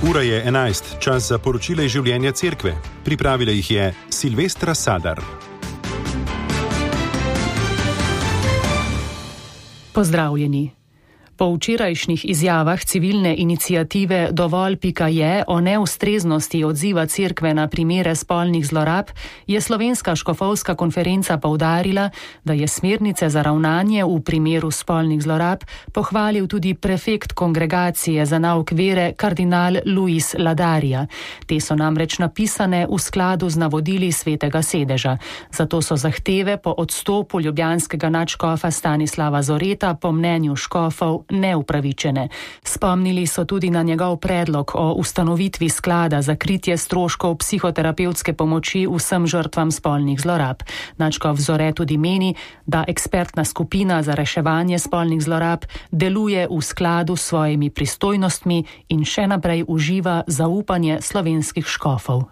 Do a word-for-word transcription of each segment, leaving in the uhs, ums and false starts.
Ura je enajst, čas za poročila iz življenja cerkve. Pripravila jih je Silvestra Sadar. Pozdravljeni. Po včerajšnjih izjavah civilne iniciative Dovolj pika je o neustreznosti odziva cerkve na primere spolnih zlorab, je Slovenska škofovska konferenca poudarila, da je smernice za ravnanje v primeru spolnih zlorab pohvalil tudi prefekt kongregacije za nauk vere kardinal Luis Ladarija. Te so namreč napisane v skladu z navodili Svetega sedeža. Zato so zahteve po odstopu ljubljanskega nadškofa Stanislava Zoreta po mnenju škofov neupravičene. Spomnili so tudi na njegov predlog o ustanovitvi sklada za kritje stroškov psihoterapevtske pomoči vsem žrtvam spolnih zlorab. Nadškof Zore tudi meni, da ekspertna skupina za reševanje spolnih zlorab deluje v skladu s svojimi pristojnostmi in še naprej uživa zaupanje slovenskih škofov.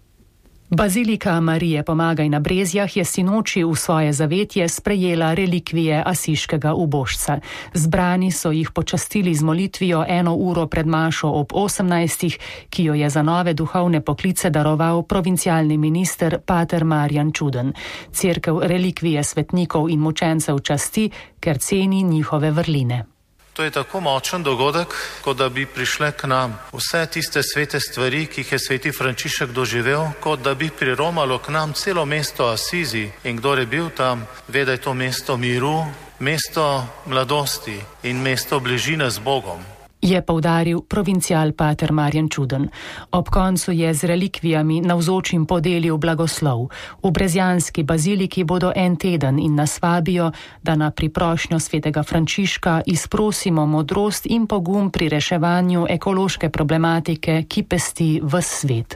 Bazilika Marije Pomagaj na Brezjah je sinoči v svoje zavetje sprejela relikvije asiškega ubožca. Zbrani so jih počastili z molitvijo eno uro pred mašo ob osemnajstih, ki jo je za nove duhovne poklice daroval provincialni minister pater Marjan Čuden. Cerkev relikvije svetnikov in mučencev časti, ker ceni njihove vrline. To je tako močen dogodek, kot da bi prišle k nam vse tiste svete stvari, ki jih je sveti Frančišek doživel, kot da bi priromalo k nam celo mesto Asizi. In kdor je bil tam, ve, da je to mesto miru, mesto mladosti in mesto bližine z Bogom. Je poudaril provincial pater Marjan Čuden. Ob koncu je z relikvijami navzočim podelil blagoslov. V brezjanski baziliki bodo en teden in nas vabijo, da na priprošnjo svetega Frančiška izprosimo modrost in pogum pri reševanju ekološke problematike, ki pesti ves svet.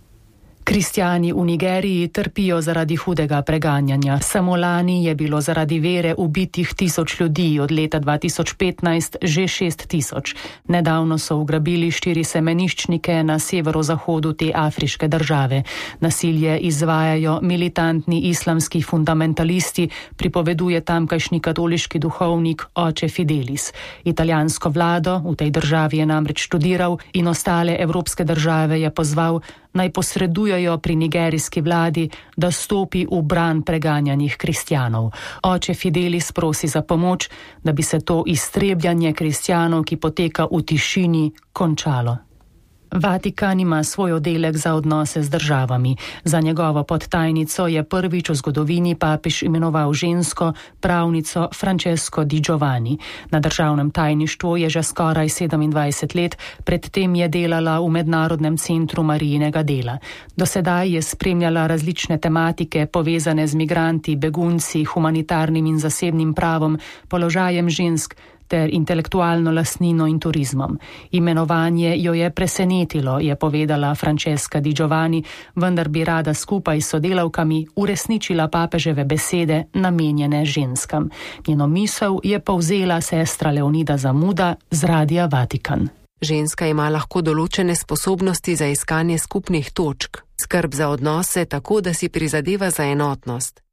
Kristjani v Nigeriji trpijo zaradi hudega preganjanja. Samo lani je bilo zaradi vere ubitih tisoč ljudi, od leta dva tisoč petnajst že šest tisoč. Nedavno so ugrabili štiri semeniščnike na severozahodu te afriške države. Nasilje izvajajo militantni islamski fundamentalisti, pripoveduje tamkajšnji katoliški duhovnik oče Fidelis. Italijansko vlado, v tej državi je namreč študiral, in ostale evropske države je pozval, naj posredujejo pri nigerijski vladi, da stopi v bran preganjanih kristjanov. Oče Fidelis prosi za pomoč, da bi se to iztrebljanje kristjanov, ki poteka v tišini, končalo. Vatikan ima svoj oddelek za odnose z državami. Za njegovo podtajnico je prvič v zgodovini papež imenoval žensko, pravnico Francesco Di Giovanni. Na državnem tajništvu je že skoraj sedemindvajset let, predtem je delala v Mednarodnem centru Marijinega dela. Do sedaj je spremljala različne tematike povezane z migranti, begunci, humanitarnim in zasebnim pravom, položajem žensk ter intelektualno lastnino in turizmom. Imenovanje jo je presenetilo, je povedala Francesca Di Giovanni, vendar bi rada skupaj s sodelavkami uresničila papeževe besede namenjene ženskam. Njeno misel je povzela sestra Leonida Zamuda z Radia Vatikan. Ženska ima lahko določene sposobnosti za iskanje skupnih točk, skrb za odnose tako, da si prizadeva za enotnost.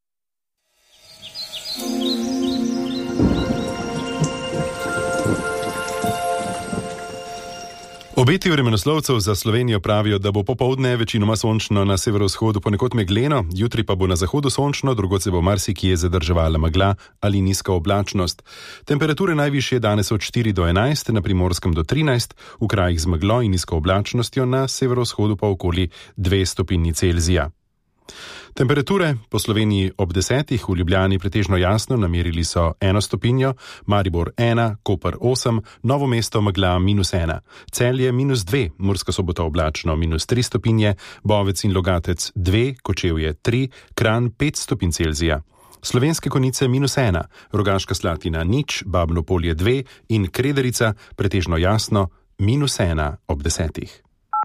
Obeti vremenoslovcev za Slovenijo pravijo, da bo popoldne večinoma sončno, na severovzhodu ponekod megleno, jutri pa bo na zahodu sončno, drugod se bo marsikje zadrževala megla ali nizka oblačnost. Temperature najvišje danes od štiri do enajst, na Primorskem do trinajst, v krajih z meglo in nizko oblačnostjo, na severovzhodu pa okoli dve stopinji Celzija. Temperature po Sloveniji ob desetih, v Ljubljani pretežno jasno, namerili so eno stopinjo, Maribor ena, Koper osem, Novo mesto megla minus ena, Celje minus dve, Murska Sobota oblačno minus tri stopinje, Bovec in Logatec dve, Kočevje tri, Kranj pet stopinj Celzija. Slovenske Konjice minus ena, Rogaška Slatina nič, Babno Polje dve in Krederica pretežno jasno minus ena ob desetih.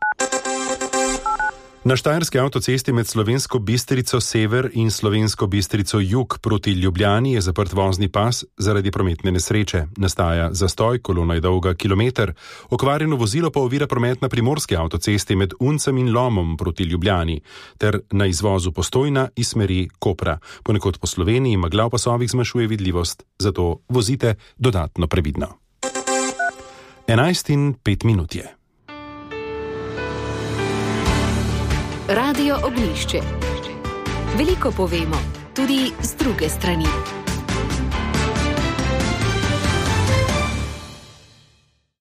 Na štajerski avtocesti med Slovensko Bistrico sever in Slovensko Bistrico jug proti Ljubljani je zaprt vozni pas zaradi prometne nesreče. Nastaja zastoj, kolona je dolga kilometer. Okvarjeno vozilo pa ovira promet na primorski avtocesti med Uncem in Lomom proti Ljubljani ter na izvozu Postojna iz smeri Kopra. Ponekod po Sloveniji megla v pasovih zmanjšuje vidljivost, zato vozite dodatno previdno. enajst in pet minut je. Radio Ognjišče. Veliko povemo, tudi z druge strani.